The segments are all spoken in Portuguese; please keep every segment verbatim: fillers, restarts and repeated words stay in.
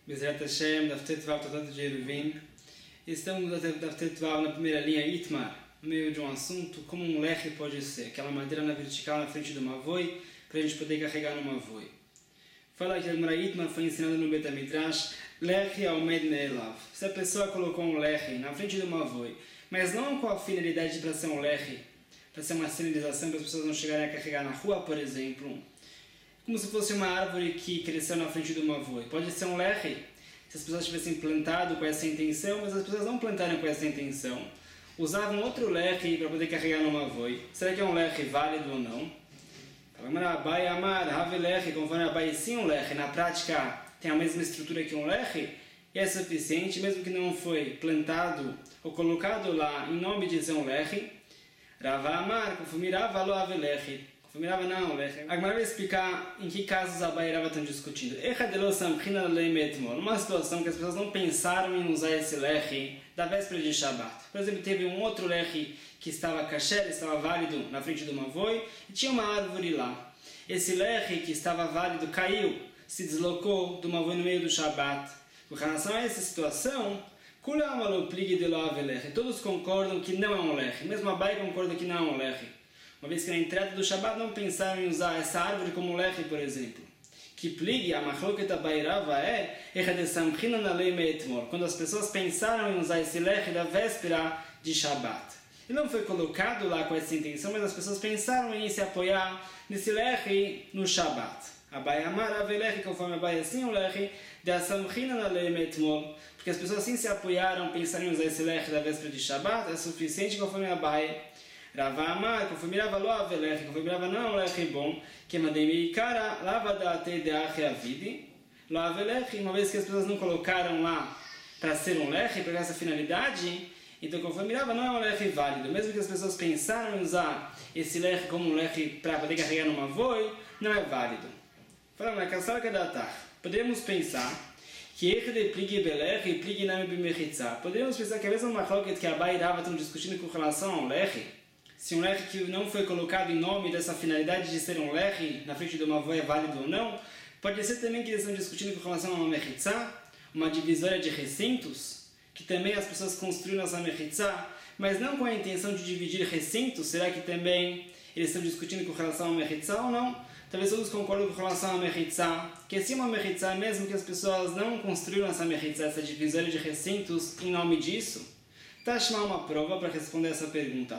Bezerra Hashem, Daf Tetvav, Tratado de Eruvin. Estamos no Daf Tetvav na primeira linha, Itmar, no meio de um assunto, como um leche pode ser, aquela madeira na vertical na frente do mavoi, para a gente poder carregar no mavoi. Fala que a Gemara Itmar foi ensinada no Bet HaMidrash, leche almed me'elav. Se a pessoa colocou um leche na frente do mavoi, mas não com a finalidade para ser um leche, para ser uma sinalização para as pessoas não chegarem a carregar na rua, por exemplo, como se fosse uma árvore que cresceu na frente do mavoi. Pode ser um leche, se as pessoas tivessem plantado com essa intenção, mas as pessoas não plantaram com essa intenção. Usavam outro leche para poder carregar no mavoi. Será que é um leche válido ou não? Abai amar, have leche, conforme Abai, sim um leche. Na prática tem a mesma estrutura que um leche e é suficiente, mesmo que não foi plantado ou colocado lá em nome de ser um leche. Rava amar, conforme Rava lo have leche. Mirava não, leche. A Gemara vai explicar em que casos Abai e Rava estão discutindo. Numa situação que as pessoas não pensaram em usar esse leche da véspera de Shabbat. Por exemplo, teve um outro leche que estava kasher, estava válido na frente do mavoi, e tinha uma árvore lá. Esse leche que estava válido caiu, se deslocou do mavoi no meio do Shabbat. Com relação a essa situação, todos concordam que não é um leche. Mesmo Abai concorda que não é um leche. Uma vez que na entrada do Shabbat não pensaram em usar essa árvore como leche, por exemplo. Que pligue, a machloket Abai e Rava é quando as pessoas pensaram em usar esse leche da véspera de Shabbat. Ele não foi colocado lá com essa intenção, mas as pessoas pensaram em se apoiar nesse leche no Shabbat. Abai amar ave leche, conforme Abai assim um leche, porque as pessoas assim se apoiaram, pensaram em usar esse leche da véspera de Shabbat, é suficiente conforme Abai. Rava amar, conforme Rava lo have leche, conforme Rava não é um leche bom, que mandei me cara, lava da te de ache avidi, lo have leche, uma vez que as pessoas não colocaram lá para ser um leche, para essa finalidade, então conforme Rava não é um leche válido, mesmo que as pessoas pensaram em usar esse leche como um leche para poder carregar numa voi, não é válido. Fala, na caçara que dá podemos pensar que erre de pligue beleche e pligue name bimechitza. Podemos pensar que a mesma machloket que Abai e Rava estão discutindo com relação ao leche, se um leche que não foi colocado em nome dessa finalidade de ser um leche na frente de uma avó é válido ou não, pode ser também que eles estão discutindo com relação a uma mechitzá, uma divisória de recintos, que também as pessoas construíram essa mechitzá, mas não com a intenção de dividir recintos. Será que também eles estão discutindo com relação a uma mechitzá ou não? Talvez todos concordem com relação a uma mechitzá, que se uma mechitzá, mesmo que as pessoas não construíram essa mechitzá, essa divisória de recintos em nome disso, Tashma uma prova para responder essa pergunta.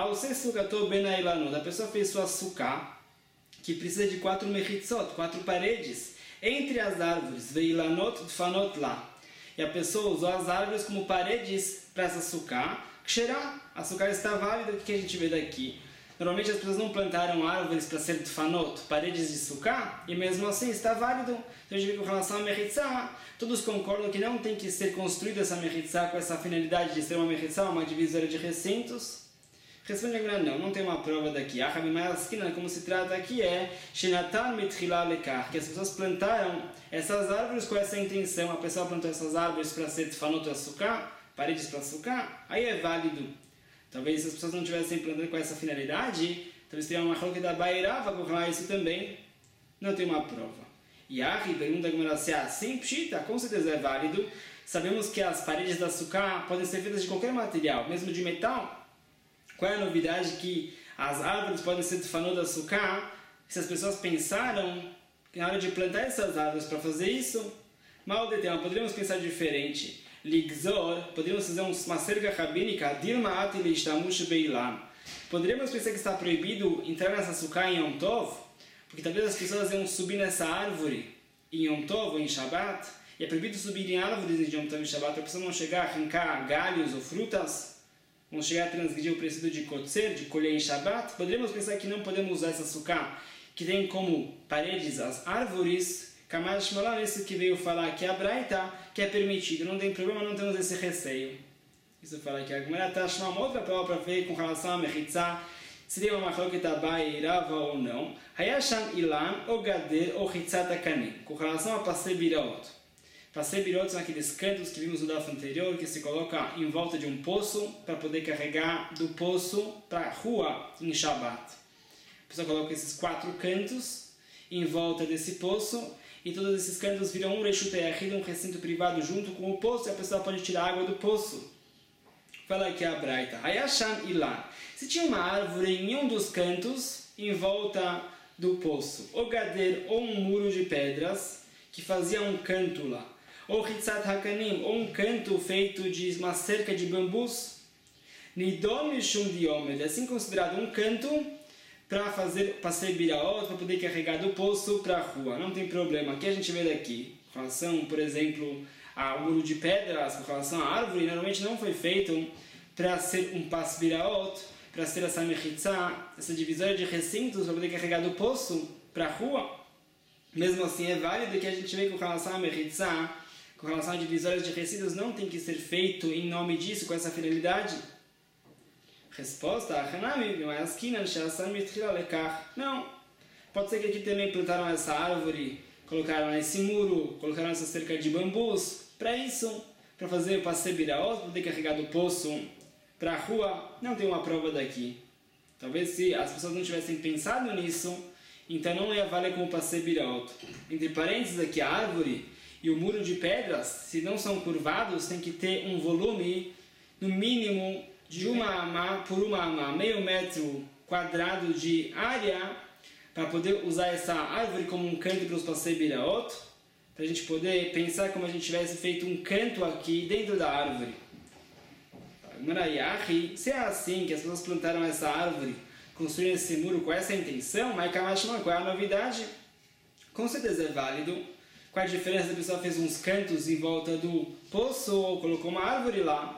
A pessoa fez sua suká, que precisa de quatro mechitzot, quatro paredes, entre as árvores, veilanot dfanot lá. E a pessoa usou as árvores como paredes para essa suká. Ksherá, a suká está válida, o que a gente vê daqui? Normalmente as pessoas não plantaram árvores para ser dfanot, paredes de suká, e mesmo assim está válido. Então a gente vê com relação a mechitzá, todos concordam que não tem que ser construída essa mechitzá com essa finalidade de ser uma mechitzá, uma divisória de recintos. Responde a Gemara, não, não tem uma prova daqui. A Rabimayaskina, como se trata aqui, é Shenatan mitchila lekar, que as pessoas plantaram essas árvores com essa intenção. A pessoa plantou essas árvores para ser dfanot a suká, paredes para suká, aí é válido. Talvez se as pessoas não estivessem plantando com essa finalidade, talvez tenha uma machloket da Abai e Rava com relação a isso também. Não tem uma prova. E Ahi pergunta a Gemara se é assim, pshita, com certeza é válido. Sabemos que as paredes da suká podem ser feitas de qualquer material, mesmo de metal. Qual é a novidade que as árvores podem ser de fanô da suká? Se as pessoas pensaram que na hora de plantar essas árvores para fazer isso, mal de tempo, poderíamos pensar diferente. Ligzor, poderíamos fazer uma cerca rabínica, Dilma Atil Ishtamush Beilam. Poderíamos pensar que está proibido entrar nessa suká em Yom Tov, porque talvez as pessoas iam subir nessa árvore em Yom Tov ou em Shabbat, e é proibido subir em árvores em Yom Tov e Shabbat para a pessoa não chegar a arrancar galhos ou frutas, não chegar a transgredir o princípio de kotzer, de colher em Shabbat. Poderíamos pensar que não podemos usar essa suká, que tem como paredes as árvores, Kamash Malam, esse que veio falar que a Braita, que é permitido, não tem problema, não temos esse receio. Isso fala que a Gemara está chamando uma outra prova para ver com relação a mechitzá, se tem uma machloket Abai e Rava ou não. Hayashan ilan ou gader ou chitzat akanim. Com relação a passei birot. Passei birot são aqueles cantos que vimos no daf anterior, que se coloca em volta de um poço para poder carregar do poço para a rua em Shabbat. A pessoa coloca esses quatro cantos em volta desse poço e todos esses cantos viram um Reshut Yachid, um recinto privado junto com o poço, e a pessoa pode tirar água do poço. Fala aqui a Braita. Hayashan Ilan. Se tinha uma árvore em um dos cantos, em volta do poço, ou gader, ou um muro de pedras, que fazia um canto lá, ou Hitzat Hakanim, ou um canto feito de uma cerca de bambus, Nidon Mishum Diomed, assim considerado um canto para fazer passeio biraot, para poder carregar do poço para a rua. Não tem problema. Aqui a gente vê daqui, com relação, por exemplo, ao muro de pedras, com relação à árvore, normalmente não foi feito para ser um passo biraot, para ser essa mechitzá, essa divisória de recintos, para poder carregar do poço para a rua. Mesmo assim é válido que a gente vê com relação à mechitzá, com relação a divisórias de recintos, não tem que ser feito em nome disso, com essa finalidade. Resposta: não. Pode ser que aqui também plantaram essa árvore, colocaram esse muro, colocaram essa cerca de bambus, para isso, para fazer o passeio biraot, para poder carregar do poço para a rua. Não tem uma prova daqui. Talvez se as pessoas não tivessem pensado nisso, então não ia valer como passeio biraot. Entre parênteses aqui, a árvore e o muro de pedras, se não são curvados, tem que ter um volume, no mínimo, de uma amá por uma amá, meio metro quadrado de área, para poder usar essa árvore como um canto para os passeios biraot, para a gente poder pensar como a gente tivesse feito um canto aqui dentro da árvore. Se é assim que as pessoas plantaram essa árvore, construíram esse muro com essa intenção, mas qual é a novidade? Com certeza é válido. Qual a diferença? A pessoa fez uns cantos em volta do poço ou colocou uma árvore lá.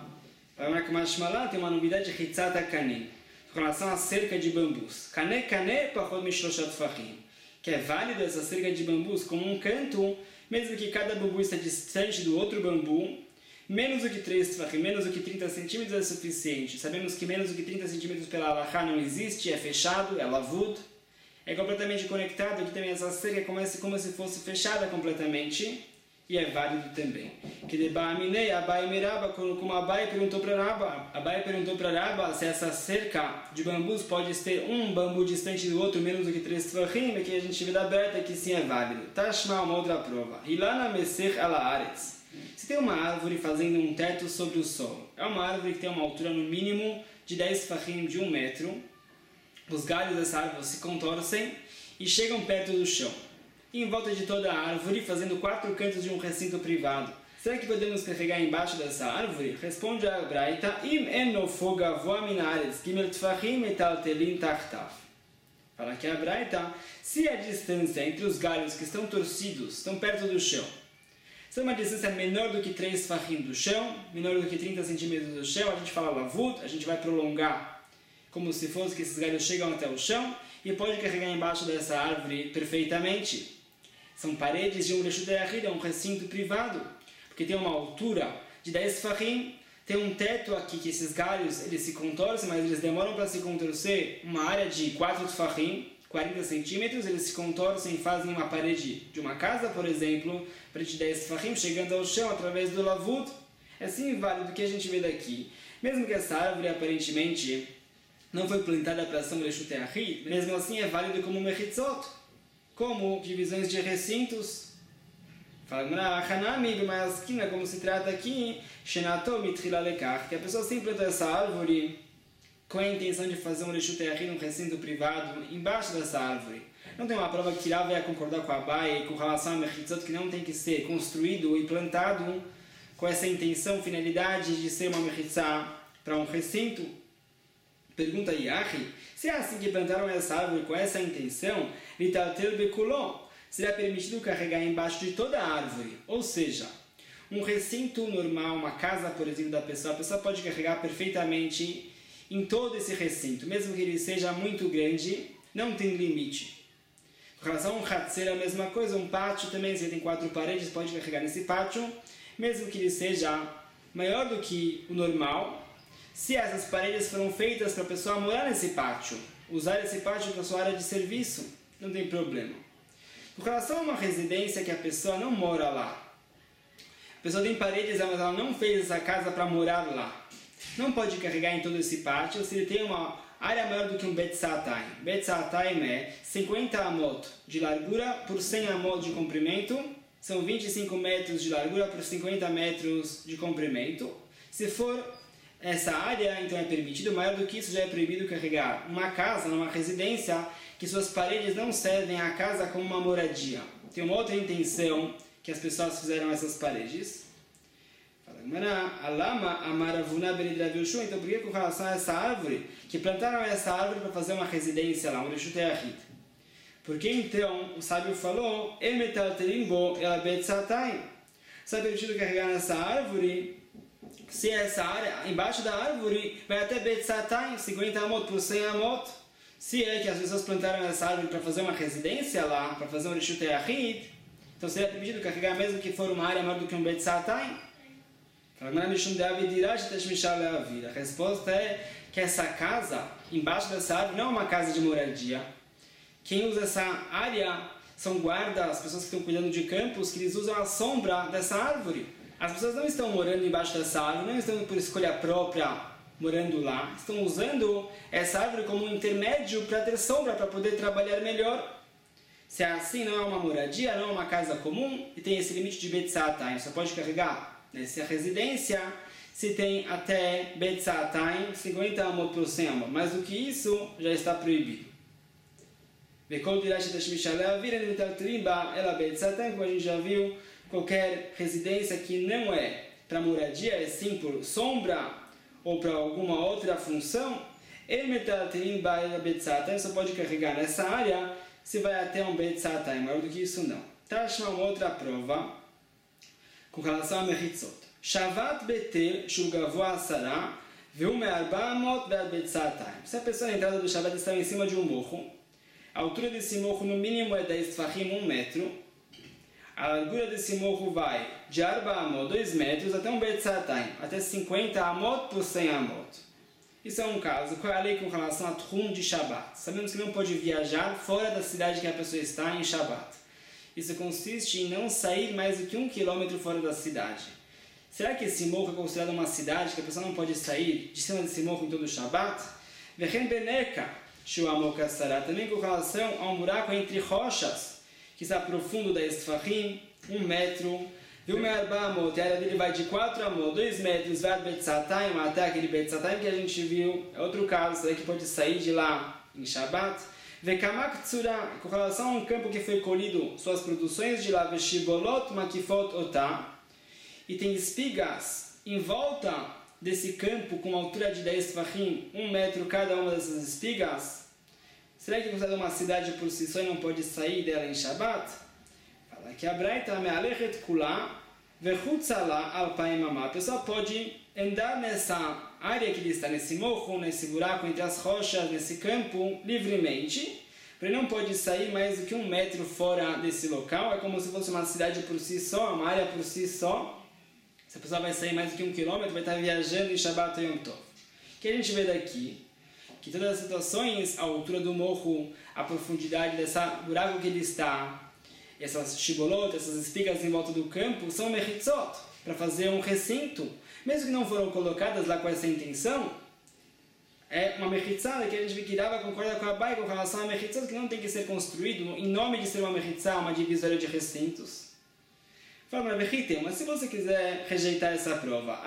Tem uma novidade de Hitzat Hakanim, com relação à cerca de bambus. Kane kane pachot mishloshat tfachim, que é válido essa cerca de bambus como um canto, mesmo que cada bambu esteja distante do outro bambu, menos do que três tfachim, menos do que trinta centímetros é suficiente. Sabemos que menos do que trinta centímetros pela alahá não existe, é fechado, é lavud, é completamente conectado. Aqui também essa cerca é como se, como se fosse fechada completamente. E é válido também. Que de Ba'aminei, Abai Miraba, como Abai perguntou para Raba. Abai perguntou para Raba se essa cerca de bambus pode ter um bambu distante do outro, menos do que três tfachim, que a gente vê da Berta que sim é válido. Tashma, uma outra prova. Hilana Meser ala Aretz. Se tem uma árvore fazendo um teto sobre o solo, é uma árvore que tem uma altura no mínimo de dez tfachim, de um metro. Os galhos dessa árvore se contorcem e chegam perto do chão. Em volta de toda a árvore, fazendo quatro cantos de um recinto privado. Será que podemos carregar embaixo dessa árvore? Responde a Braita: Im eno fogavoa minares, gimel tfachim etaltelin tartav. Fala aqui a Braita: se a distância entre os galhos que estão torcidos, estão perto do chão, se é uma distância menor do que três tfachim do chão, menor do que trinta centímetros do chão, a gente fala lavut, a gente vai prolongar como se fosse que esses galhos chegam até o chão e pode carregar embaixo dessa árvore perfeitamente. São paredes de um Reshut Yachid, é um recinto privado, porque tem uma altura de dez tfachim, tem um teto aqui que esses galhos eles se contorcem, mas eles demoram para se contorcer uma área de quatro tfachim, quarenta centímetros, eles se contorcem e fazem uma parede de uma casa, por exemplo, parede de dez tfachim, chegando ao chão através do lavud. É assim válido que a gente vê daqui. Mesmo que essa árvore aparentemente não foi plantada para ser um Reshut Yachid, mesmo assim é válido como mechitzot, como divisões de recintos. Fala Hanami, mas como se trata aqui, Shenato mitrila lekach, que a pessoa sempre plantou essa árvore com a intenção de fazer um Reshut Yachid, um recinto privado, embaixo dessa árvore. Não tem uma prova que Rav vai concordar com a Abai com relação a mechitzot, que não tem que ser construído e plantado com essa intenção, finalidade de ser uma mechitzá para um recinto. Pergunta Yahi: se é assim que plantaram essa árvore com essa intenção, será permitido carregar embaixo de toda a árvore? Ou seja, um recinto normal, uma casa, por exemplo, da pessoa, a pessoa pode carregar perfeitamente em todo esse recinto, mesmo que ele seja muito grande, não tem limite. Com relação a um hatzer, a mesma coisa, um pátio também, se tem quatro paredes, pode carregar nesse pátio, mesmo que ele seja maior do que o normal, se essas paredes foram feitas para a pessoa morar nesse pátio, usar esse pátio para sua área de serviço, não tem problema. Com relação a uma residência que a pessoa não mora lá, a pessoa tem paredes, mas ela não fez essa casa para morar lá, não pode carregar em todo esse pátio. Se ele tem uma área maior do que um Betzatayim. Betzatayim é cinquenta amot de largura por cem amot de comprimento. São vinte e cinco metros de largura por cinquenta metros de comprimento. Se for essa área, então é permitido. Maior do que isso, já é proibido carregar uma casa, numa residência, que suas paredes não servem à casa como uma moradia. Tem uma outra intenção que as pessoas fizeram essas paredes. Alama amaravuna benidra Yoshua. Então por que com relação a essa árvore, que plantaram essa árvore para fazer uma residência lá, um reshut yachid? Porque então o sábio falou, emetaltelimbo ela betzatayim. Só é permitido carregar nessa árvore se essa área, embaixo da árvore, vai até betzatayim, cinquenta amot por cem amot. Se é que as pessoas plantaram essa árvore para fazer uma residência lá, para fazer um reshut yachid, então seria permitido carregar mesmo que for uma área maior do que um betzatayim. A resposta é que essa casa, embaixo dessa árvore, não é uma casa de moradia. Quem usa essa área são guardas, as pessoas que estão cuidando de campos, que eles usam a sombra dessa árvore. As pessoas não estão morando embaixo dessa árvore, não estão por escolha própria morando lá. Estão usando essa árvore como um intermédio para ter sombra, para poder trabalhar melhor. Se é assim, não é uma moradia, não é uma casa comum, e tem esse limite de Betzatayim. Só pode carregar nessa residência se tem até Betzatayim, cinquenta amot por cem amot. Mais do que isso, já está proibido. Como a gente já viu, qualquer residência que não é para moradia, é sim por sombra ou para alguma outra função, só pode carregar nessa área se vai até um Betzatayim. Maior do que isso, não. Tashma, uma outra prova com relação a Mechitzot. Shavat Betel, Shugavoa Asara, Viu me'arba amot ve'ad Betzatayim. Se a pessoa na entrada do Shabat está em cima de um morro, a altura desse morro no mínimo é dez tfachim, um metro. A largura desse morro vai de arba amot, dois metros, até um Betzatayim, até cinquenta amot por cem amot. Isso é um caso. Qual é a lei com relação a Tchum de Shabat? Sabemos que não pode viajar fora da cidade que a pessoa está em Shabat. Isso consiste em não sair mais do que um quilômetro fora da cidade. Será que esse morro é considerado uma cidade que a pessoa não pode sair de cima desse morro em todo o Shabat? Vechen beneka, shuamokassara, também com relação a um buraco entre rochas, que está profundo dez tfachim, um metro. Viu me'arba amot, a área dele vai de quatro amot, dois metros, vai Betzatayim, até aquele Betzatayim que a gente viu. É outro caso, será que pode sair de lá em Shabat? Vekamak tsura, com relação a um campo que foi colhido suas produções de lá, veshibolot makifot otá, e tem espigas em volta desse campo com uma altura de dez tfachim, um metro cada uma dessas espigas. Será que você é uma cidade por si só e não pode sair dela em Shabat? Fala que a Braita me'alechet kula vechutzala alpaim amah. A pessoa pode andar nessa área que ele está, nesse morro, nesse buraco entre as rochas, nesse campo, livremente. Ele não pode sair mais do que um metro fora desse local. É como se fosse uma cidade por si só, uma área por si só. Se a pessoa vai sair mais do que um quilômetro, vai estar viajando em Shabbat ou Yom Tov. O que a gente vê daqui? Que todas as situações, a altura do morro, a profundidade desse buraco que ele está, essas shibolot, essas espigas em volta do campo, são mechitzot, para fazer um recinto. Mesmo que não foram colocadas lá com essa intenção, é uma mechitzá que a gente vê que Rava concorda com a Abai com relação a mechitzot, que não tem que ser construído em nome de ser uma mechitzá, uma divisória de recintos. Fala, mas se você quiser rejeitar essa prova,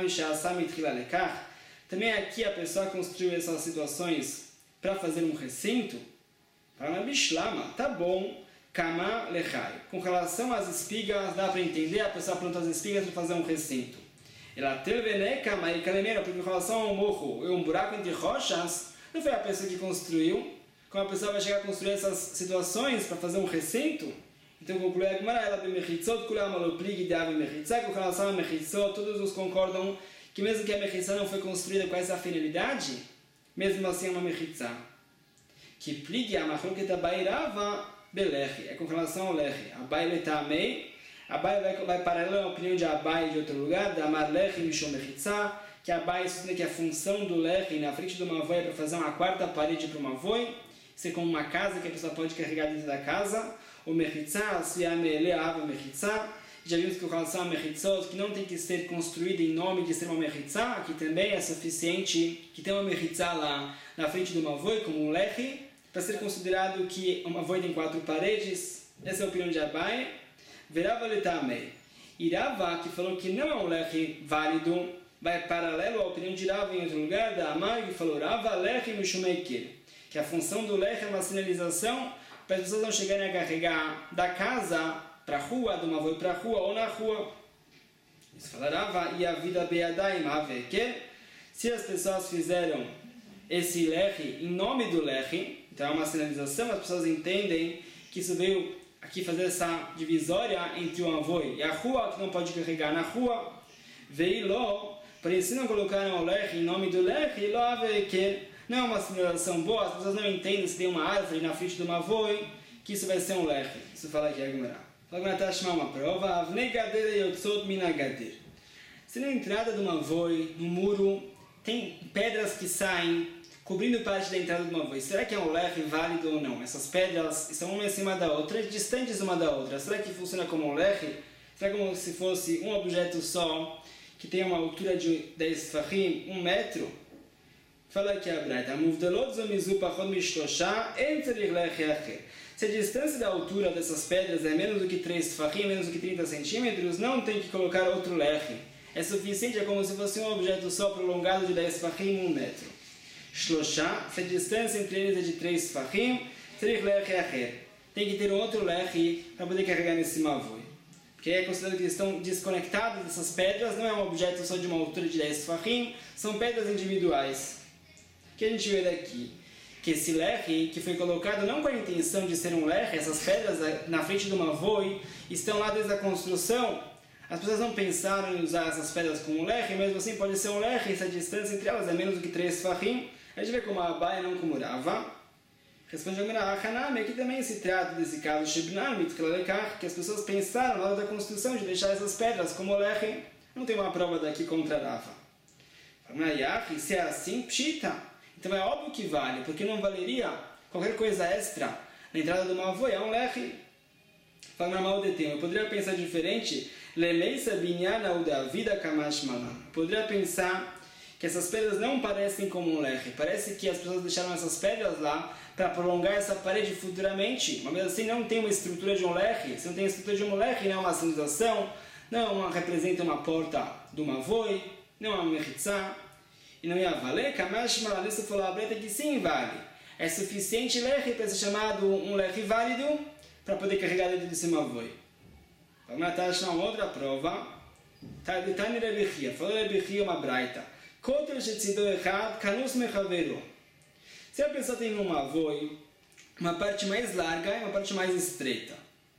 também aqui a pessoa construiu essas situações para fazer um recinto, fala, bishlama, tá bom, kama lechai. Com relação às espigas, dá para entender, a pessoa plantou as espigas para fazer um recinto. Ela terveneca, mas porque com relação ao morro e um buraco entre rochas, não foi a pessoa que construiu. Como a pessoa vai chegar a construir essas situações para fazer um recinto? Então conclui a Gemara, ela be mechitzot, kulam aloplig de ave mechitzá. Com relação a mechitzot, todos os concordam que mesmo que a mechitzá não foi construída com essa finalidade, mesmo assim é uma mechitzá. Que plig a machloket Abai Rava belechi, é com relação ao lechi. Abai letamei, Abai vai, vai paralela a opinião de Abai de outro lugar, da Amar lechi mishom mechitzá, que Abai sustenta que a função do lechi na frente de uma avó é para fazer uma quarta parede para uma avó, ser como uma casa que a pessoa pode carregar dentro da casa. O mechitzá, se a mele ava mechitzá, Já vimos que o relação a mechitzot, que não tem que ser construído em nome de ser uma mechitzá, que também é suficiente que tenha uma mechitzá lá na frente do mavoi, como um lechi, para ser considerado que uma mavoi tem quatro paredes. Essa é a opinião de Abai. Verava letamei. E Rava, que falou que não é um lechi válido, vai paralelo à opinião de Rava em outro lugar, da Amai, que falou Rava lechi mishumekir, que a função do lechi é uma sinalização para as pessoas não chegarem a carregar da casa para a rua, do mavoi para a rua ou na rua. Isso falarava, e a vida beadaim que se as pessoas fizeram esse lechi em nome do lechi, então é uma sinalização, as pessoas entendem que isso veio aqui fazer essa divisória entre o mavoi e a rua, que não pode carregar na rua. Veio lo, por isso não colocaram o lechi em nome do lechi, lo que não é uma sinalização boa, as pessoas não entendem se tem uma árvore na frente do mavoi, que isso vai ser um lechi. Isso fala aqui a Gemara. Agora está a chamar uma prova. Avnei gader yotzot min hagader. Se na entrada do mavoi, no muro, tem pedras que saem cobrindo parte da entrada do mavoi, será que é um lechi válido ou não? Essas pedras estão uma em cima da outra, distantes uma da outra. Será que funciona como um lechi? Será como se fosse um objeto só, que tem uma altura de dez fachim, um metro? Fala aqui a Braita. Muvdelot zomizu pachot mishlosha entzerich lechi acher. Se a distância da altura dessas pedras é menos do que três tfachim, menos do que trinta centímetros, não tem que colocar outro lechi. É suficiente, é como se fosse um objeto só prolongado de dez tfachim, um metro. Shloshá, se a distância entre eles é de três tfachim, tzerich lechi acher. Tem que ter um outro lechi para poder carregar nesse mavoi. Porque é considerado que eles estão desconectados dessas pedras, não é um objeto só de uma altura de dez tfachim, são pedras individuais. O que a gente vê daqui? Que esse lechi, que foi colocado não com a intenção de ser um lechi, essas pedras na frente do mavoi estão lá desde a construção, as pessoas não pensaram em usar essas pedras como um lechi, mesmo assim pode ser um lechi, essa distância entre elas é menos do que três tfachim. A gente vê como a Abai não como Rava. Responde a Gemara, aqui também se trata desse caso que as pessoas pensaram na hora da construção de deixar essas pedras como lechi. Não tem uma prova daqui contra Rava. Se é assim, pshita. Então é óbvio que vale, porque não valeria qualquer coisa extra na entrada do mavoi, é um lechi. Fala mal de tempo. Eu poderia pensar diferente. Lemeisa binyana ou da vida kamash malan. Poderia pensar que essas pedras não parecem como um lechi. Parece que as pessoas deixaram essas pedras lá para prolongar essa parede futuramente. Mas assim não tem uma estrutura de um lechi. Se não tem a estrutura de um lechi, não é uma sinalização, não é uma, representa uma porta do mavoi, não é uma mechitzá. E não ia valer, Kamash Malalista falou a Breta que sim vale. É suficiente lechi para ser chamado um lechi válido para poder carregar dentro desse mavoi. Vamos achar uma outra prova. Tani Rebechia, falou Rebechia uma braita. Kotel shetzido echad kanus mechaveru. Se a pessoa tem um mavoi, uma parte mais larga e uma parte mais estreita.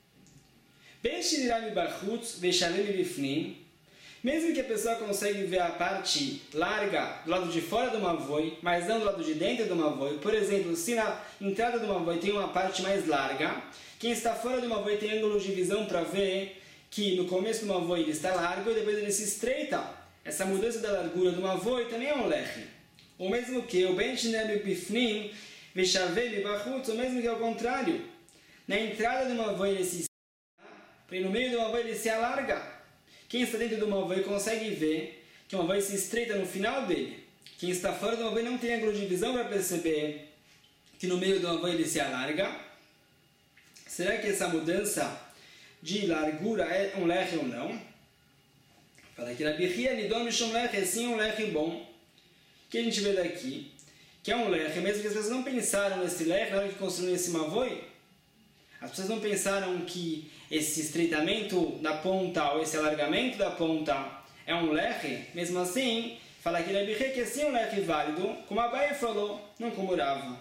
Ben shirami bachutz veshalemi bifnim. Mesmo que a pessoa consiga ver a parte larga do lado de fora do mavoi, mas não do lado de dentro do mavoi, por exemplo, se na entrada do mavoi tem uma parte mais larga, quem está fora do mavoi tem ângulo de visão para ver que no começo do mavoi ele está largo e depois ele se estreita. Essa mudança da largura do mavoi também é um lechi. O mesmo que o ben shinemi bifnim veshavei bachutz, o mesmo que ao contrário. Na entrada do mavoi ele se estreita, e no meio do mavoi ele se alarga. Quem está dentro do mavoi consegue ver que o mavoi se estreita no final dele. Quem está fora do mavoi não tem ângulo de visão para perceber que no meio do mavoi ele se alarga. Será que essa mudança de largura é um lechi ou não? Fala que Rabi Chia Nidon Mishum lechi é sim um lechi bom. O que a gente vê daqui? Que é um lechi, mesmo que as pessoas não pensaram nesse lechi na hora que construíram esse mavoi. As pessoas não pensaram que esse estreitamento da ponta ou esse alargamento da ponta é um lechi. Mesmo assim, fala que Rabi Chia que é sim um lechi válido, como a Abai falou, não como Rava.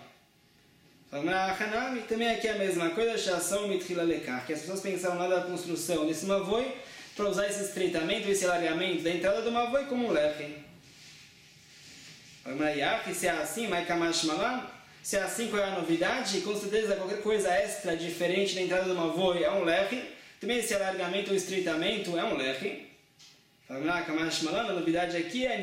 Também aqui é a mesma coisa, que as pessoas pensaram lá da construção desse mavoi para usar esse estreitamento, esse alargamento da entrada do mavoi como um lechi. Se é assim, se é assim, qual é a novidade? Com certeza qualquer coisa extra diferente da entrada do mavoi é um lechi. Também esse alargamento ou estreitamento é um lechi. A novidade aqui é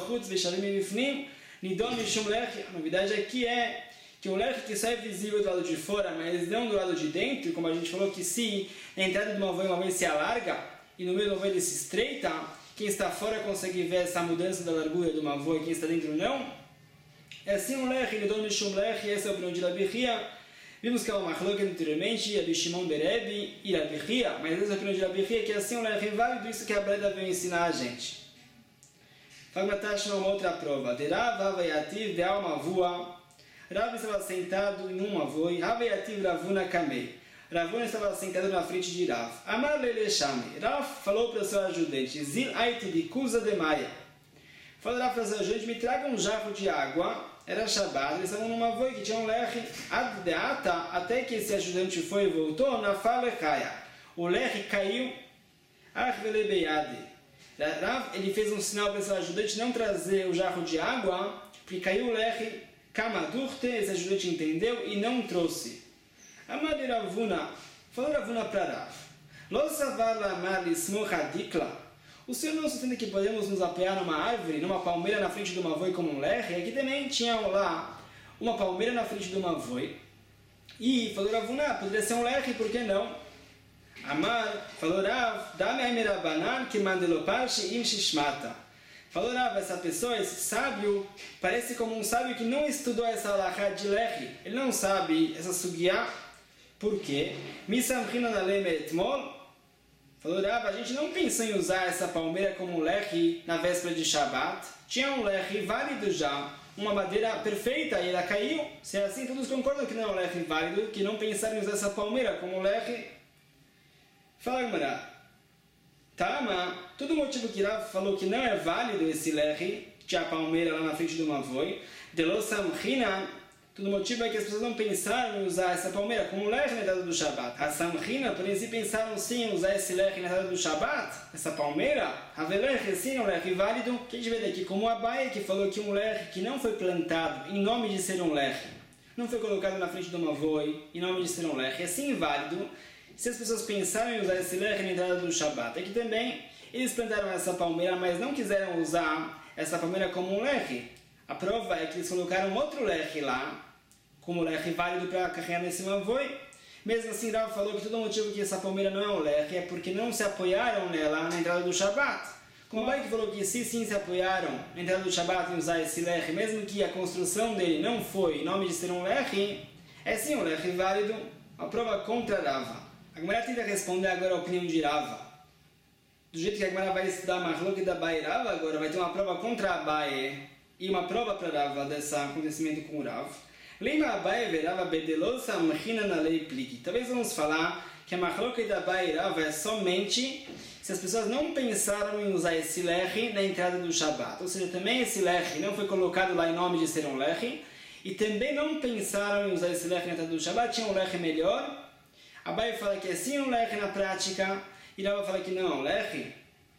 a novidade aqui é que um lechi que só é visível do lado de fora, mas não do lado de dentro, como a gente falou que se a entrada do mavoi uma vez se alarga, e no meio do mavoi ele se estreita, quem está fora consegue ver essa mudança da largura do mavoi, quem está dentro não. É assim um lech, ele dona Mishum lech, essa é a opinião de Rabi Chia. Vimos que é uma machloket anteriormente, Rabi Shimon Berebi e Rabi Chia, mas essa é a opinião de Rabi Chia, que é assim um lech inválido, isso que a Breda veio ensinar a gente. Fagmatash uma outra prova. De Rav Havayativ de alma voa. Rav estava sentado em uma voi. Havayativ Ravuna Kamei. Ravuna estava sentado na frente de Rav. Amar Lele Shame. Rav falou para o seu ajudante. Zil Aiti Bikuza de Maia. Falou Rav para o seu ajudante, me traga um jarro de água. Era Shabbat, eles estavam numa voi que tinha um lech. Ad de ata, até que esse ajudante foi e voltou, na fala caia. O lech caiu. Arvele Beyade. Ele fez um sinal para esse ajudante não trazer o jarro de água, porque caiu o leche, kamadurte, esse ajudante entendeu e não trouxe. Amade Ravuna, falou Ravuna para Rav, Lo savar lamar lismocha dikla. O Senhor não sustenta que podemos nos apoiar numa árvore, numa palmeira na frente de uma voi como um leche. Aqui também tinha lá uma palmeira na frente de uma voi. E falou Ravuna, poderia ser um leche, por que não? Amar, falou Rav, dá-me a mirabanan que mandeloparche im shishmata. Falou Rav, essa pessoa, esse sábio, parece como um sábio que não estudou essa alahá de lechi. Ele não sabe essa sugiá. Por quê? Misamchina na leme etmol. Falou Rav, a gente não pensou em usar essa palmeira como um lechi na véspera de Shabbat. Tinha um lechi válido já, uma madeira perfeita e ela caiu. Se é assim, todos concordam que não é um lechi válido, que não pensaram em usar essa palmeira como um lechi. Fala, Gamara. Tama, todo motivo que Rav falou que não é válido esse lechi, tinha a palmeira lá na frente de uma voi, de lo samchina, todo motivo é que as pessoas não pensaram em usar essa palmeira como lechi na entrada do Shabbat. A samchina, porém, se pensaram sim em usar esse lechi na entrada do Shabbat, essa palmeira, a lechi sim é um lechi válido, que a gente vê daqui como a Abaye, que falou que um lechi que não foi plantado em nome de ser um lechi, não foi colocado na frente de uma voi em nome de ser um lechi, é sim válido. Se as pessoas pensaram em usar esse leche na entrada do Shabbat, é que também eles plantaram essa palmeira, mas não quiseram usar essa palmeira como um leche. A prova é que eles colocaram outro leche lá, como leche válido para carregar nesse mavoi. Mesmo assim, Rav falou que todo motivo que essa palmeira não é um leche é porque não se apoiaram nela na entrada do Shabbat. Como o Bai que falou que se sim se apoiaram na entrada do Shabbat em usar esse leche, mesmo que a construção dele não foi em nome de ser um leche, é sim um leche válido, a prova contra Rava. A Gemara tenta responder agora a opinião de Rava. Do jeito que a Gemara vai estudar a Mahloket da Abaye e Rava, agora vai ter uma prova contra a Abaye e uma prova para Rava desse acontecimento com o Rav. Lembra Abaye e Rava bedelosa machina na lei pliki. Talvez vamos falar que a Mahloket da Abaye e Rava é somente se as pessoas não pensaram em usar esse lechi na entrada do Shabbat. Ou seja, também esse lechi não foi colocado lá em nome de ser um lechi e também não pensaram em usar esse lechi na entrada do Shabbat, tinha um lechi melhor. Abaye fala que é sim um leche na prática, e Rava fala que não é um leche.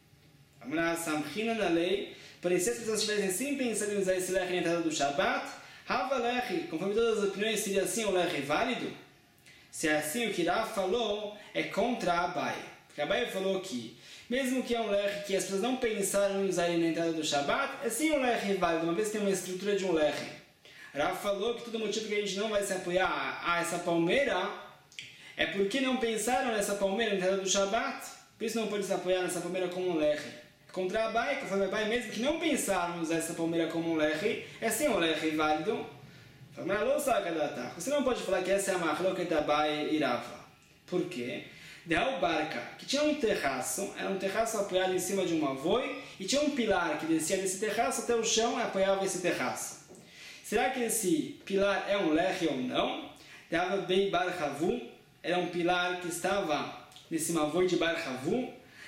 A samchina na lei, porém se as pessoas tivessem sim pensando em usar esse leche na entrada do Shabbat, Hava leche, conforme todas as opiniões, seria assim um leche válido? Se é assim, o que Rava falou é contra Abaye. Porque Abaye falou que, mesmo que é um leche que as pessoas não pensaram em usar ele na entrada do Shabbat, é sim um leche válido, uma vez que tem uma estrutura de um leche. Rava falou que todo motivo que a gente não vai se apoiar a essa palmeira é porque não pensaram nessa palmeira na entrada do Shabbat, por isso não pode se apoiar nessa palmeira como um leche. Contra a Abaye, conforme a Abaye, mesmo que não pensaram em usar essa palmeira como um leche, é sim um leche válido. Você não pode falar que essa é a Mahloket da Abaye e Rava. Por quê? De Al-Barca, que tinha um terraço, era um terraço apoiado em cima de uma voi, e tinha um pilar que descia desse terraço até o chão e apoiava esse terraço. Será que esse pilar é um leche ou não? De Al-Bei Bar Havu, era um pilar que estava nesse mavoi de Bar Havu,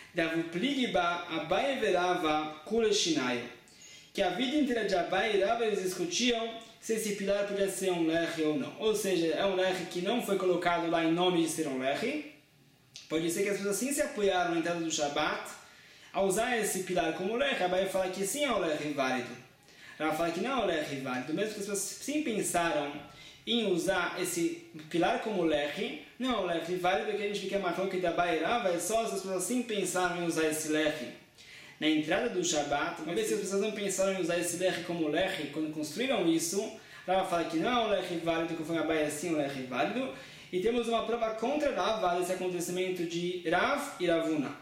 que a vida inteira de Abaye e Rava eles discutiam se esse pilar podia ser um leche ou não. Ou seja, é um leche que não foi colocado lá em nome de ser um leche. Pode ser que as pessoas sim se apoiaram na entrada do Shabbat. Ao usar esse pilar como leche, Abaye fala que sim é um leche válido. Rava fala que não é um leche válido. Mesmo que as pessoas sim pensaram em usar esse pilar como leche, não é um leche válido, porque a gente fica marcando que da Abaye e Rava é só se as pessoas sim pensaram em usar esse leche na entrada do Shabbat. Uma vez que as pessoas não pensaram em usar esse leche como leche quando construíram isso, Rava fala que não é um leche válido, que foi a Abaye assim um leche válido. E temos uma prova contra Rava desse acontecimento de Rav e Ravuna.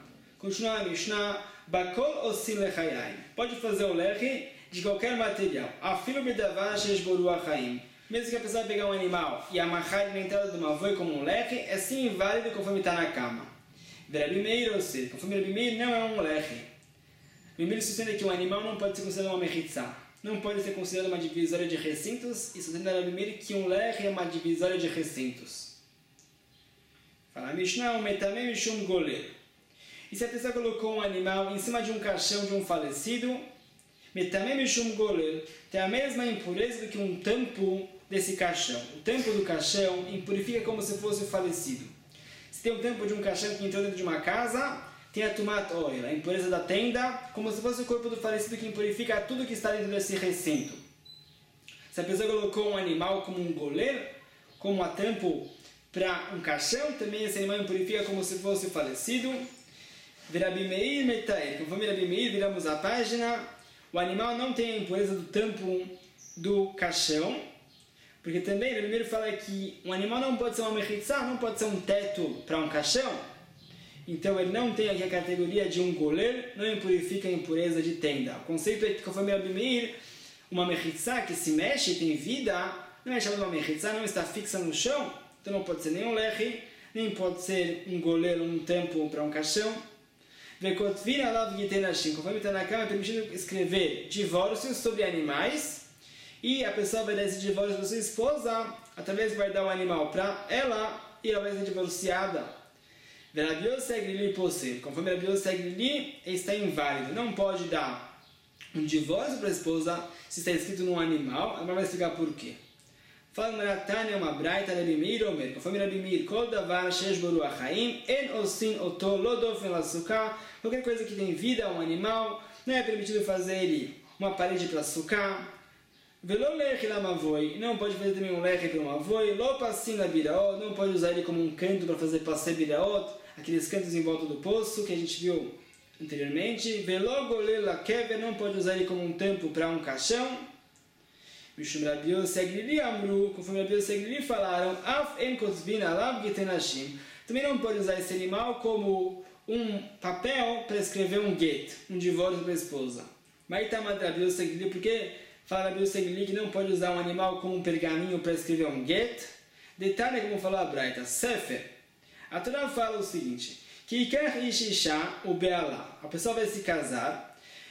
Continua a Mishnah, Bakol osin lechayim. Pode fazer o leche de qualquer material. Afilo bedavar sheshboru achaim. Mesmo que a pessoa pegar um animal e amarrar na entrada de uma voia como um leche, é sim inválido conforme está na cama. Rabi Meir, ou seja, conforme Rabi Meir não é um leche. Rabi Meir sustenta que um animal não pode ser considerado uma mechitzá. Não pode ser considerado uma divisória de recintos. E sustenta Rabi Meir que um leche é uma divisória de recintos. Fala a Mishnah, metamem mishum goler. E se a pessoa colocou um animal em cima de um caixão de um falecido, metamem mishum goler, tem a mesma impureza do que um tampo desse caixão. O tampo do caixão impurifica como se fosse o falecido. Se tem um tampo de um caixão que entrou dentro de uma casa, tem a tumat oil, a impureza da tenda, como se fosse o corpo do falecido que impurifica tudo que está dentro desse recinto. Se a pessoa colocou um animal como um goler, como a tampo para um caixão, também esse animal impurifica como se fosse o falecido. Rabi Meir metair, conforme Rabi Meir, viramos a página, o animal não tem a impureza do tampo do caixão, porque também Rabi Meir fala que um animal não pode ser uma mechitzá, não pode ser um teto para um caixão, então ele não tem aqui a categoria de um goler, não impurifica a impureza de tenda. O conceito é que, conforme Rabi Meir, uma mechitzá que se mexe e tem vida, não é chamada uma mechitzá, não está fixa no chão, então não pode ser nem um leche, nem pode ser um goler ou um tampo para um caixão. Conforme está na cama, é permitido escrever divórcios sobre animais, e a pessoa vai dar esse divórcio para sua esposa, através que vai dar o animal para ela, e ela vai ser divorciada. Conforme Rabi Yossi Glili, está inválido, não pode dar um divórcio para a esposa se está escrito num animal. Agora vai explicar por quê. Fala Maratane, uma braita, Rabi Meir Omer, conforme Rabi Meir, Kol davar sheshboru achaim, en osin oto lodofen lasukah, qualquer coisa que tem vida, um animal, não é permitido fazer ele uma parede para sukkah, velo leche lamavoi, não pode fazer também um leche para uma avoi, lo passin la biraot, não pode usar ele como um canto para fazer passei biraot, aqueles cantos em volta do poço que a gente viu anteriormente, velo goler la kever, não pode usar ele como um tampo para um caixão. Mishum Rabi Yossi Glili Amru, conforme Rabi Yossi Glili falaram, Af en kotzbin alav gitenashim, também não pode usar esse animal como um papel para escrever um get, um divórcio para a esposa. Mas está mal Rabi Yossi Glili, porque fala Rabi Yossi Glili que não pode usar um animal como um pergaminho para escrever um get. Detalhe como falou a Braita, Sefer. A Torá fala o seguinte, que Ikar ish isha u be'ala, a pessoa vai se casar,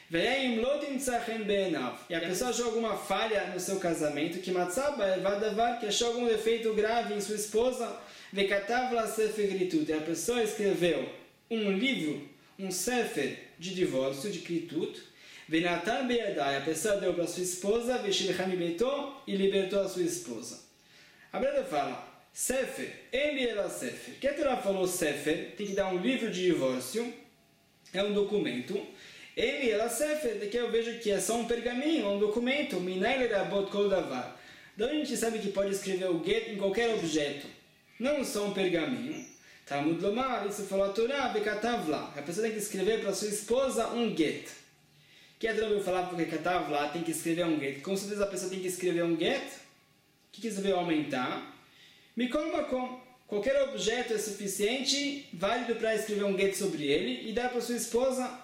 e a pessoa achou alguma falha no seu casamento, que que achou algum defeito grave em sua esposa, e a pessoa escreveu um livro, um sefer de divórcio, de kritut, e a pessoa deu para sua esposa, e libertou a sua esposa. A Breda fala, sefer, ele era sefer. Que a Torá falou sefer, tem que dar um livro de divórcio, é um documento. Ele era sefer, daqui eu vejo que é só um pergaminho, um documento. Minai lerabot kol davar. Da onde a gente sabe que pode escrever o get em qualquer objeto, não só um pergaminho. Talmud lomar, isso falou a Torá, bekatav lá. A pessoa tem que escrever para sua esposa um get. Que a Torá veio falar porque katav lá tem que escrever um get. Com certeza a pessoa tem que escrever um get. O que resolveu aumentar? Mikol makom. Qualquer objeto é suficiente, válido para escrever um get sobre ele e dar para sua esposa.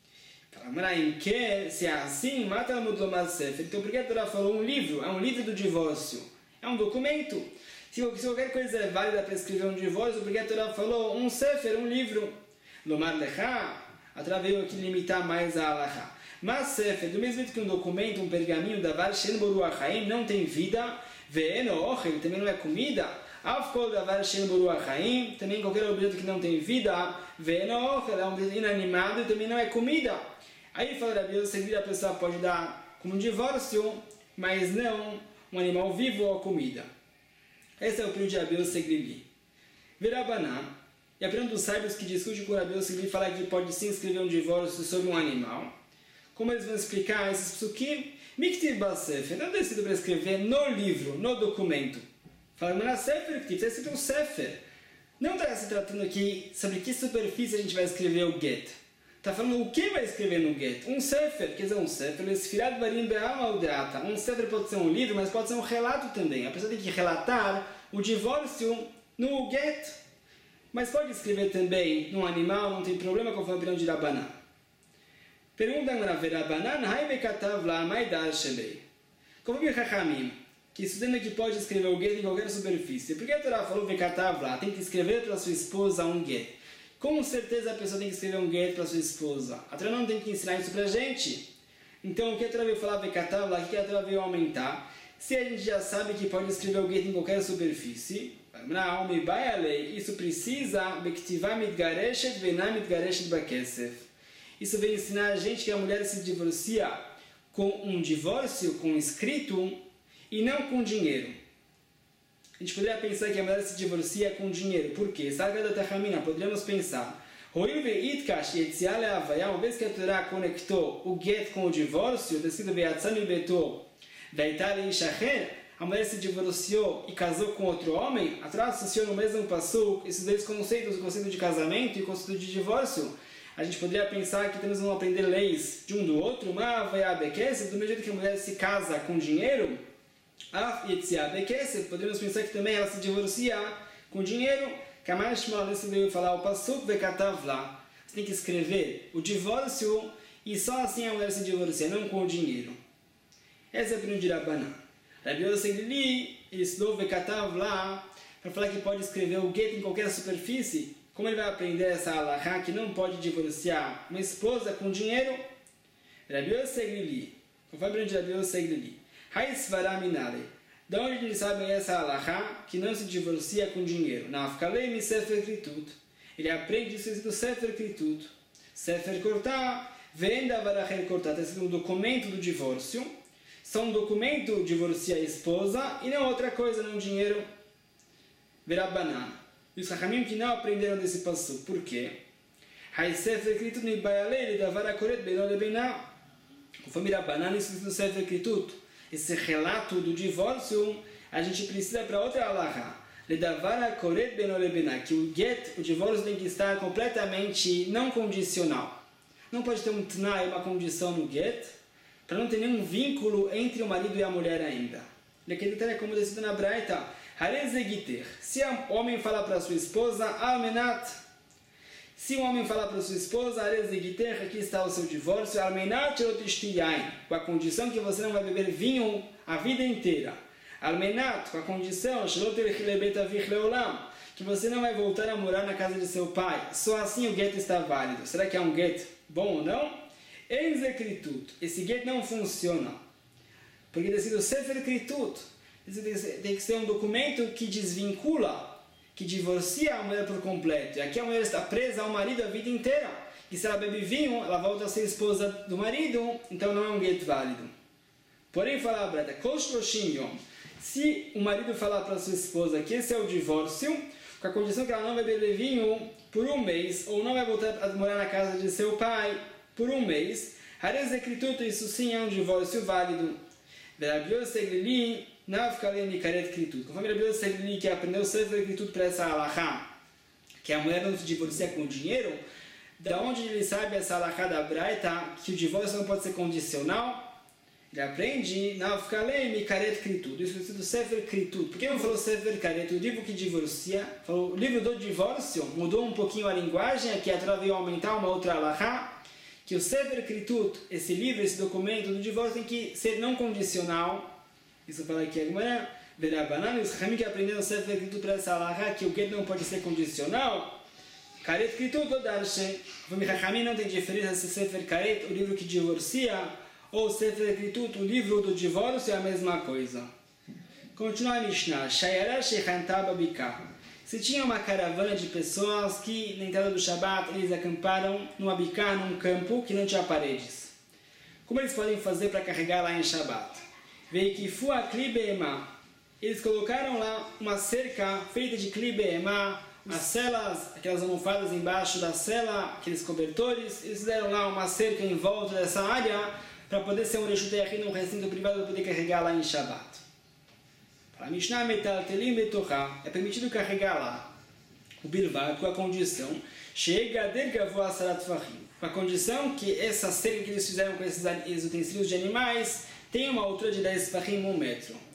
Se é assim, mata a mudlomar sefer. Então por que a Torá falou um livro? É um livro do divórcio. É um documento. Se qualquer coisa é válida para escrever um divórcio, por que a Torá falou um sefer, um livro? Lomar lecha, a Torá veio aqui limitar mais a alachá. Mas sefer, do mesmo jeito que um documento, um pergaminho, davar shen boru achaim, não tem vida, ve'eno ochel, também não é comida, afkol davar shen boru achaim, também qualquer objeto que não tem vida, ve'eno ochel, é um objeto inanimado e também não é comida. Aí fala Rabi Yossi, a pessoa pode dar como um divórcio, mas não um animal vivo ou comida. Esse é o período de Rabi Yossi Glili. Virabaná, e a pergunta dos sábios que discute com Rabi Yossi Glili fala que pode sim escrever um divórcio sobre um animal. Como eles vão explicar esses psukim? Miktir Basefer, não decide para escrever no livro, no documento. Fala, mas na Sefer, que está escrito um Sefer. Não está se tratando aqui sobre que superfície a gente vai escrever o get. Está falando o que vai escrever no get? Um sefer, quer dizer, um sefer, esfirad barim be'ama ou deata. Um sefer pode ser um livro, mas pode ser um relato também. A pessoa tem que relatar o divórcio no get. Mas pode escrever também num animal, não tem problema, conforme a opinião de Rabanan. Pergunta agora, Rabanan, Haime Katav La Maidar Shelei. Conforme Chachamim, que estudando que pode escrever o get em qualquer superfície. Por que a Torá falou Vekatav La? Tem que escrever para sua esposa um get. Com certeza a pessoa tem que escrever um get para sua esposa. A Torá não tem que ensinar isso para a gente. Então o que a Torá veio falar Vekatav La? O que a Torá veio aumentar? Se a gente já sabe que pode escrever o get em qualquer superfície, isso precisa isso vem ensinar a gente que a mulher se divorcia com um divórcio, com um escrito, e não com dinheiro. A gente poderia pensar que a mulher se divorcia com dinheiro. Por quê? Sagrada Tachamina, poderíamos pensar. Uma vez que a Torá conectou o get com o divórcio, descido Beatzami Beto, Daitali Shacher, a mulher se divorciou e casou com outro homem, a Torá associou no mesmo passo esses dois conceitos, o conceito de casamento e o conceito de divórcio. A gente poderia pensar que temos que aprender leis de um do outro, mas vai abequecer, do mesmo jeito que a mulher se casa com dinheiro, a abequecer, poderíamos pensar que também ela se divorcia com dinheiro, que a mais chamada veio falar o passuk vekatav la. Você tem que escrever o divórcio e só assim a mulher se divorcia, não com o dinheiro. Essa é a opinião de Rabanan. Rabi Yosef Lili, ele estudou Vekatav lá, para falar que pode escrever o get em qualquer superfície. Como ele vai aprender essa halakha que não pode divorciar uma esposa com dinheiro? Rabi Yosef Lili, conforme a opinião de Rabi Yosef Lili, Haisvara Minale, de onde eles sabem essa halakha que não se divorcia com dinheiro? Na Afkalei mi Sefer Kritut. Ele aprende isso do Sefer Kritut. Sefer Kortah, Venda Varacher Kortah, está escrito um documento do divórcio. Só um documento divorcia a esposa e não outra coisa, não dinheiro. Verabanan. E os Chachamim que não aprenderam desse passo. Por quê? Sefer Kritut mi Bayalei Davar Akoret Beno Lebená. Conforme Rabanan, isso no Sefer Kritut. Esse relato do divórcio, a gente precisa para outra halakha. Ledavar Akoret Beno Lebená. Que o get, o divórcio tem que estar completamente não condicional. Não pode ter um tnai, uma condição no get, para não ter nenhum vínculo entre o marido e a mulher ainda. É como decidido na Braita, se o homem falar para sua esposa, Almenat, se o homem falar para sua esposa, aqui está o seu divórcio, Almenat com a condição que você não vai beber vinho a vida inteira. Almenat, com a condição que você não vai voltar a morar na casa de seu pai. Só assim o get está válido. Será que é um get bom ou não? Esse get não funciona, porque tem sido Sefer Kritut. Tem que ser um documento que desvincula, que divorcia a mulher por completo. E aqui a mulher está presa ao marido a vida inteira. E se ela bebe vinho, ela volta a ser esposa do marido, então não é um get válido. Porém, fala a Breta, se o marido falar para sua esposa que esse é o divórcio, com a condição que ela não vai beber vinho por um mês, ou não vai voltar a morar na casa de seu pai por um mês, isso sim é um divórcio válido. Rabi Yosef Lili, Navkalei Karet Kritut. Conforme Rabi Yosef Lili, que aprendeu Sefer Kritut para essa halakha, que a mulher não se divorcia com dinheiro, da onde ele sabe essa halakha da Braita, que o divórcio não pode ser condicional? Ele aprende Navkalei Karet Kritut. Isso é do Sefer Kritut. Por que não falou Sefer Karet? O livro que divorcia, falou, o livro do divórcio, mudou um pouquinho a linguagem, aqui a Torá veio aumentar uma outra halakha, que o Sefer Kritut, esse livro, esse documento do divórcio, tem que ser não condicional. Isso fala aqui agora. Verabanan, os Chachamim que aprenderam o Sefer Kritut para essa halakha, que o get não pode ser condicional. Karet Kritut ou Darshe. O Chachamim não tem diferença se Sefer Karet, o livro que divorcia, ou Sefer Kritut, o livro do divórcio, é a mesma coisa. Continua a Mishnah. Shayara Shechantah Babikah. Se tinha uma caravana de pessoas que, na entrada do Shabat, eles acamparam numa bicá, num campo que não tinha paredes. Como eles podem fazer para carregar lá em Shabat? Veio que fua klibeema. Eles colocaram lá uma cerca feita de klibeema, as celas, aquelas almofadas embaixo da cela, aqueles cobertores. Eles fizeram lá uma cerca em volta dessa área para poder ser um reshutei, um recinto privado para poder carregar lá em Shabat. A Mishnah metaltelim betochá, é permitido carregar lá o bilvad com a condição chega dergavó sarat fahim, com a condição que essa cerca que eles fizeram com esses utensílios de animais tem uma altura de dez fahim, um metro.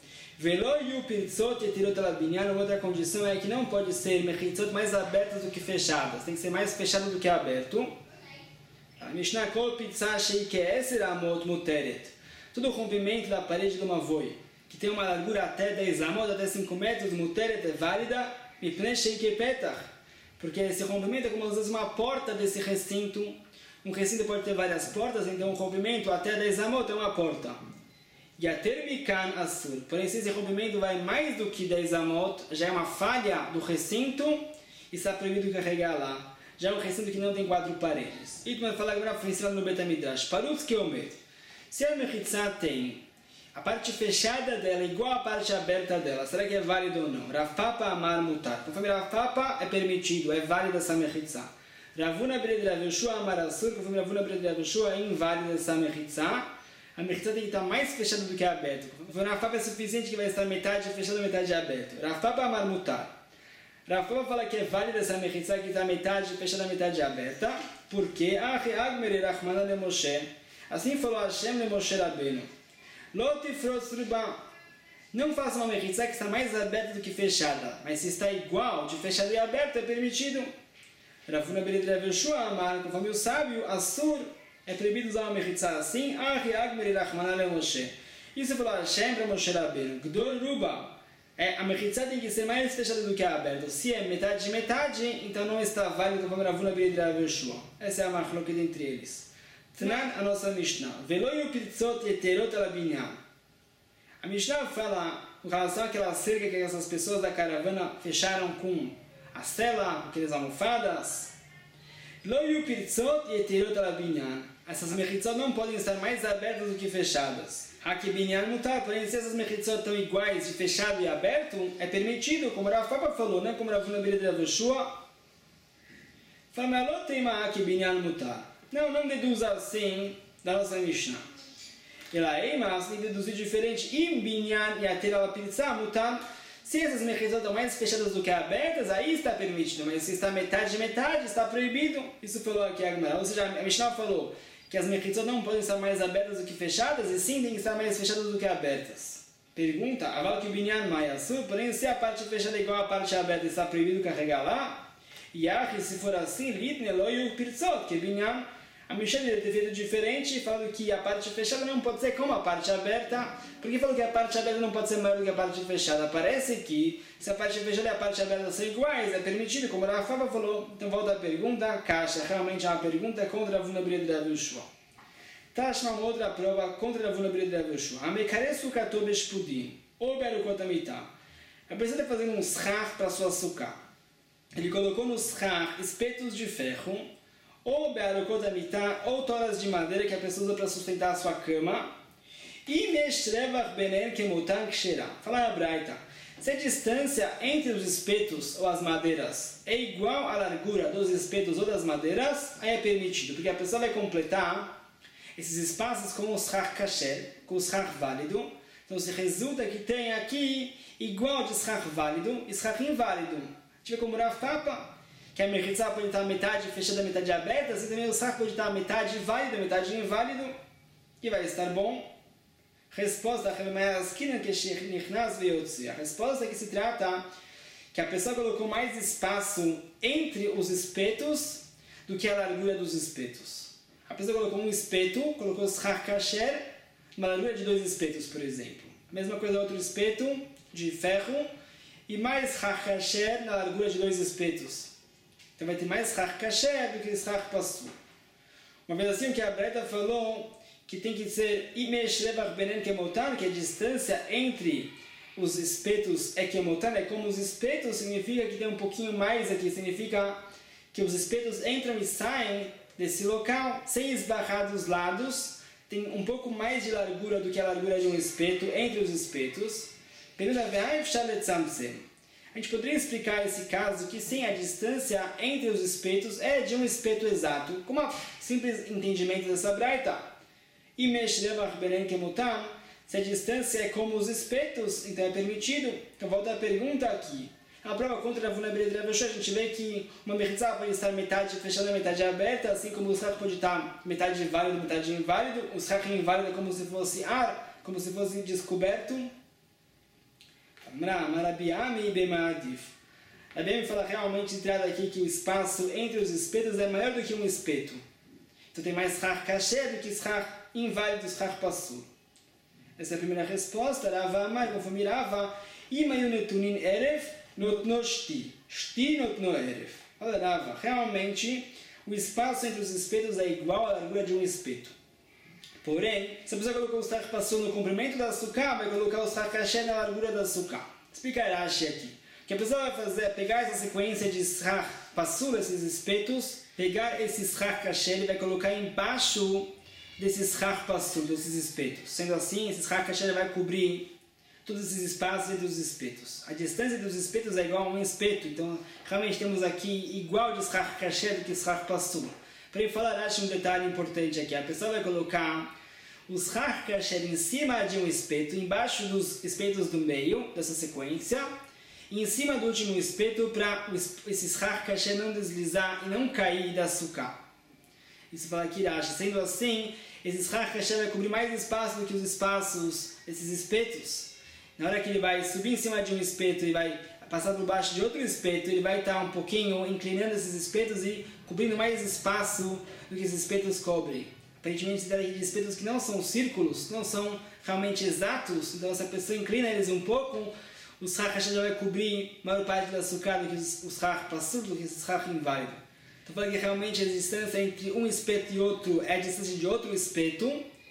Velo yu pirtzot yetirot ala binyan. Outra condição é que não pode ser mechitzot mais abertas do que fechadas. Tem que ser mais fechado do que aberto. A Mishnah kol pitzah shei ke'eser amot muteret. Todo o rompimento da parede de uma voi, que tem uma largura até dez amot, até cinco metros, muteret é válida, mipnei shei kepetach. Porque esse rompimento é como às vezes uma porta desse recinto. Um recinto pode ter várias portas, então um rompimento até dez amot é uma porta. E a termikan assur. Porém, se esse rompimento vai mais do que dez amot, já é uma falha do recinto e está proibido carregar lá. Já é um recinto que não tem quatro paredes. E tu vai falar agora, foi ensinado no Betamidrash. Parutz que omer. Se a mechitzá tem a parte fechada dela igual a parte aberta dela, será que é válido ou não? Rav Papa amar mutar. Conforme Rav Papa é permitido, é válida essa mechitzá. Ravuna Bred Rav Yoshua amar assur. Conforme Ravuna Bred Rav Yoshua é inválida essa mechitzá. A mechitzá tem que estar mais fechada do que aberta. Conforme Rav Papa é suficiente que vai estar metade fechada e metade aberta. Rav Papa amar mutar. Rav Papa fala que é válida essa mechitzá que está metade fechada e metade aberta. Porque assim falou Hashem de Moshe Rabbeinu. Não faça uma mechitzá que está mais aberta do que fechada, mas se está igual de fechada e aberta é permitido. Ravuna Bred Rav Yoshua amar, conforme o sábio, assur, é proibido usar uma mechitzá assim. Isso falou Hashem para Moshe Rabbeinu. Gdor Ruba, é, a mechitzá tem que ser mais fechada do que aberta. Se é metade de metade, então não está válido conforme Ravuna Bred Rav Yoshua. Essa é a machloked entre eles. Tnan, a nossa Mishnah. Veloyu pirtzot yeterot ala binyan. A Mishnah fala em relação àquela cerca que essas pessoas da caravana fecharam com a cela, aquelas almofadas. Veloyu pirtzot yeterot ala binyan. Essas mechitzot não podem estar mais abertas do que fechadas. Aqui binyan mutar, porém se essas mechitzot estão iguais de fechado e aberto, é permitido, como Rav Papa falou, não como Ravuna Bred Rav Yoshua. Fala, mas não tem uma aqui binyan mutar. Não, não deduza assim da nossa Mishnah. Ela é, mas tem que deduzir diferente. Im binyan e ater ala pirtzah mutar. Se essas mechitzot estão mais fechadas do que abertas, aí está permitido. Mas se está metade de metade, está proibido. Isso falou aqui a Gemara. Ou seja, a Mishnah falou que as mechitzot não podem estar mais abertas do que fechadas, e sim tem que estar mais fechadas do que abertas. Pergunta, aval que binyan mai assur, porém se a parte fechada é igual à parte aberta, está proibido carregar lá? E se for assim, litne loyu pirtzot, que binyan. A Mishnah deve ter feito diferente, falando que a parte fechada não pode ser como a parte aberta. Porque falou que a parte aberta não pode ser maior do que a parte fechada. Parece que se a parte fechada e a parte aberta são iguais, é permitido, como a Rafa falou. Então volta a pergunta, caixa, realmente é uma pergunta contra a Ravuna Bred Rav Yoshua. Tashma, uma outra prova contra a Ravuna Bred Rav Yoshua. Amekaresu katob espudim, ou berukotamitam. A pessoa está fazendo um schach para sua sukkah. Ele colocou no schach espetos de ferro, ou bearokot amitá, ou toras de madeira que a pessoa usa para sustentar a sua cama. E meshrevach benen kemutan ksherá. Fala a Braita. Se a distância entre os espetos ou as madeiras é igual à largura dos espetos ou das madeiras, aí é permitido, porque a pessoa vai completar esses espaços com o schach kasher, com o schach válido. Então se resulta que tem aqui igual de schach válido e schach inválido. A gente vê como Rav Papa, que a mechitzá pode estar metade fechada, metade aberta, assim também o saco pode estar metade válido, metade inválido, e vai estar bom. Resposta, a resposta é que se trata que a pessoa colocou mais espaço entre os espetos do que a largura dos espetos. A pessoa colocou um espeto, colocou schach kasher, uma largura de dois espetos, por exemplo. A mesma coisa outro espeto de ferro, e mais schach kasher na largura de dois espetos. Então vai ter mais schach kasher do que schach pasul. Uma vez assim, o que a Breta falou, que tem que ser imeshrevach benen kemotan, que a distância entre os espetos é kemotan, é como os espetos, significa que tem um pouquinho mais aqui, significa que os espetos entram e saem desse local, sem esbarrar dos lados, tem um pouco mais de largura do que a largura de um espeto entre os espetos. Pergunta, a gente poderia explicar esse caso que sim, a distância entre os espetos é de um espeto exato, com um simples entendimento dessa braita. E meshrevach benen kemutam, se a distância é como os espetos, então é permitido. Então volta a pergunta aqui. A prova contra a Ravuna Bred Rav Yoshua, a gente vê que uma mechitzá pode estar metade fechada, metade aberta, assim como o schach pode estar metade válido, metade inválido. O schach inválido é como se fosse ar, como se fosse descoberto. Mra, Marabiami Bemadif. A Bem fala realmente entrada aqui que o espaço entre os espetos é maior do que um espeto. Então tem mais Shach Kasher do que Shach inválido, Shach Passur. Essa é a primeira resposta. Rava Amar, conforme Rava, Imayu Netunin Erev, Notno Shti. Shti Notno Erev. Olha, Rava, realmente o espaço entre os espetos é igual à largura de um espeto. Porém, se a pessoa colocou o Shach Passur no comprimento da açúcar, vai colocar o Shach Kasher na largura da açúcar. Explica Rashi aqui. O que a pessoa vai fazer é pegar essa sequência de Shach Passur, esses espetos, pegar esse Shach Kasher e vai colocar embaixo desses Shach Passur, desses espetos. Sendo assim, esse Shach Kasher vai cobrir todos esses espaços entre os espetos. A distância dos espetos é igual a um espeto, então realmente temos aqui igual de Shach Kasher do que Shach Passur. Para falar, acho um detalhe importante aqui. A pessoa vai colocar o Shach Kasher em cima de um espeto, embaixo dos espetos do meio dessa sequência, e em cima do último espeto para esse Shach Kasher não deslizar e não cair da açúcar. Isso fala aqui, Rashi. Sendo assim, esse Shach Kasher vai cobrir mais espaço do que os espaços, esses espetos. Na hora que ele vai subir em cima de um espeto e vai passar por baixo de outro espeto, ele vai estar um pouquinho inclinando esses espetos e cobrindo mais espaço do que esses espetos cobrem. Aparentemente, se trata de espetos que não são círculos, não são realmente exatos, então se a pessoa inclina eles um pouco, o Shach Kasher já vai cobrir a maior parte do açúcar do que o Shach Passur, do que o Shach inválido. Então, falando que realmente a distância entre um espeto e outro é a distância de outro espeto,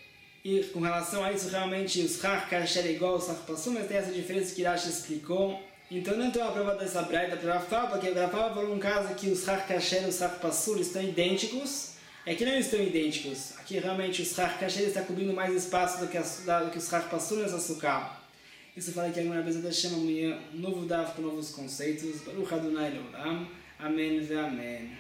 e com relação a isso, realmente o Shach Kasher é igual ao Shach Passur, mas tem essa diferença que Rashi explicou. Então, não tem uma prova dessa braita para Rafa, porque a Rafa falou um caso que o Shach Kasher e o Shach Passur estão idênticos. É que não estão idênticos. Aqui realmente o Shach Kasher está cobrindo mais espaço do que, a, do que o Shach Passur nesse açúcar. Isso fala que alguma vez até chama amanhã um novo daf com novos conceitos. Baruch Adonai Leolam. Amém ve amém.